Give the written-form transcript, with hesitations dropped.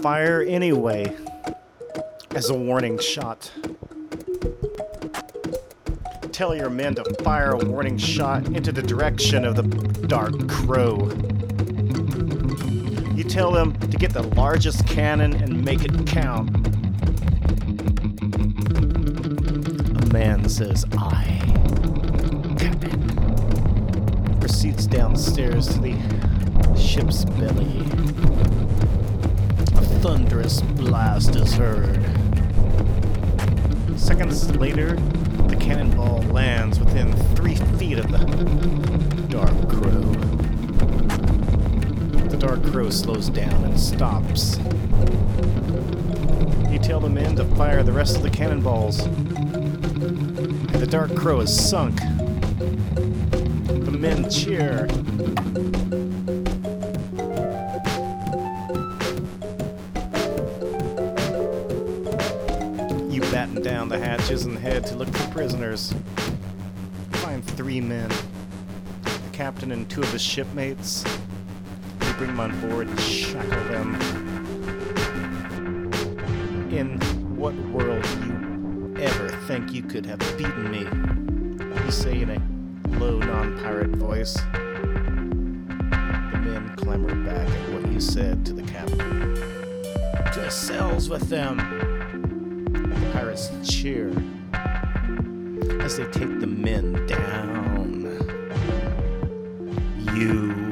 fire anyway, as a warning shot. Tell your men to fire a warning shot into the direction of the Dark Crow. You tell them to get the largest cannon and make it count. A man says, "Aye, Captain," and proceeds downstairs to the ship's belly. A thunderous blast is heard. Seconds later, the cannonball lands within 3 feet of the Dark Crow. The Dark Crow slows down and stops. You tell the men to fire the rest of the cannonballs. And the Dark Crow is sunk. The men cheer. You batten down the hatches and head to look for prisoners. Find 3 men. The captain and 2 of his shipmates. You bring them on board and shackle them. In what world do you ever think you could have beaten me? You say in a low, non-pirate voice. The men clamor back at what you said to the captain. To the cells with them! The pirates cheer as they take the men down. You